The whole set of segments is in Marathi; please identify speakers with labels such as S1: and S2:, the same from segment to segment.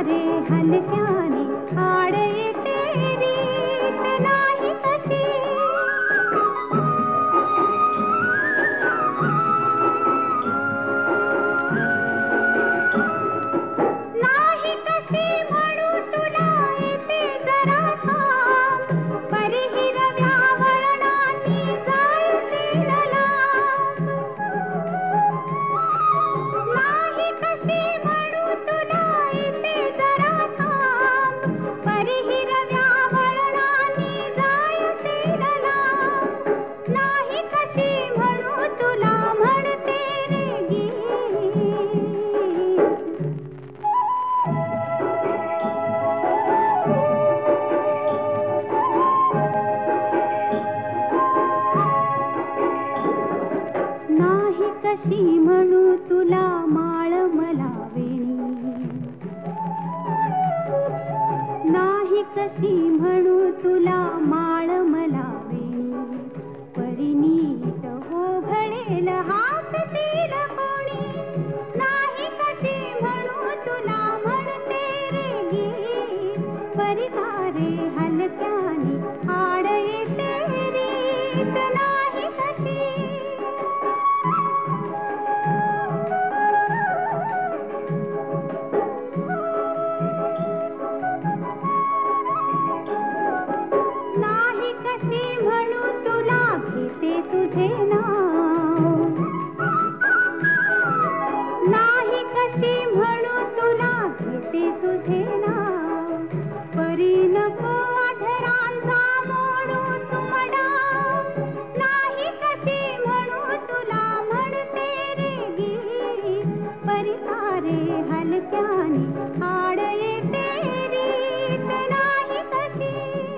S1: परिसारे हलक्याने हाड येते रीत नाही कशी. नाही कशी म्हणू तुला येते जरा थांब, परी हिरव्या वळणांनी जायचे लांब. नाही कशी म्हणू तुला येते जरा थांब, परी हिरव्या वळणांनी जायचे लांब. नाही कशी म्हणू तुला म्हणते रे गीत. नाही कशी म्हणू तुला माळ मला वेणी, नाही कशी म्हणू तुला माळ मला वेणी. परी नीट ओघळेल हासतील कोणी. नाही कशी म्हणू तुला म्हणते रे गीत. परिसारे हलक्याने हाड येते रीत नाही कशी. नाही कशी म्हणू तुला घेते तुझे नाव, नाही कशी म्हणू तुला घेते तुझे नाव. परी नको अधरांचा मोडू सुमडाव. नाही कशी म्हणू तुला म्हणते रे गीत. परिसारे हलक्याने हाड येते रीत नाही कशी.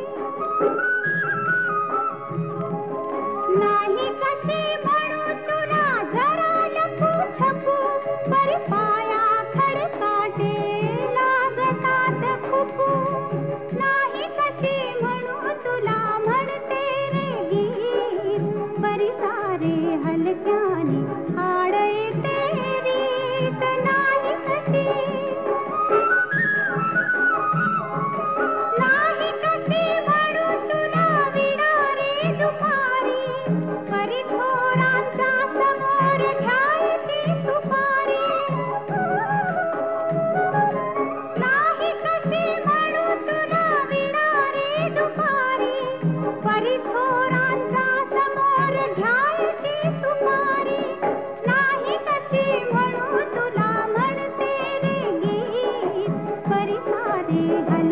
S1: नाही कशी म्हणू तुला जरा लपू छपू, परी पाया खडकाटे लागतात खुपू. नाही कशी म्हणू तुला म्हणते रे गीत. परिसारे हलक्याने हाड येते रीत नाही कशी. नाही कशी म्हणू तुला विडा रे दुपारी, परी थोरांच्या समोर घ्यायची सुपारी. नाही कशी म्हणू तुला विडा रे दुपारी, परी थोरांच्या समोर घ्यायची सुपारी. नाही कशी म्हणू तुला म्हणते रे गीत. परिसारे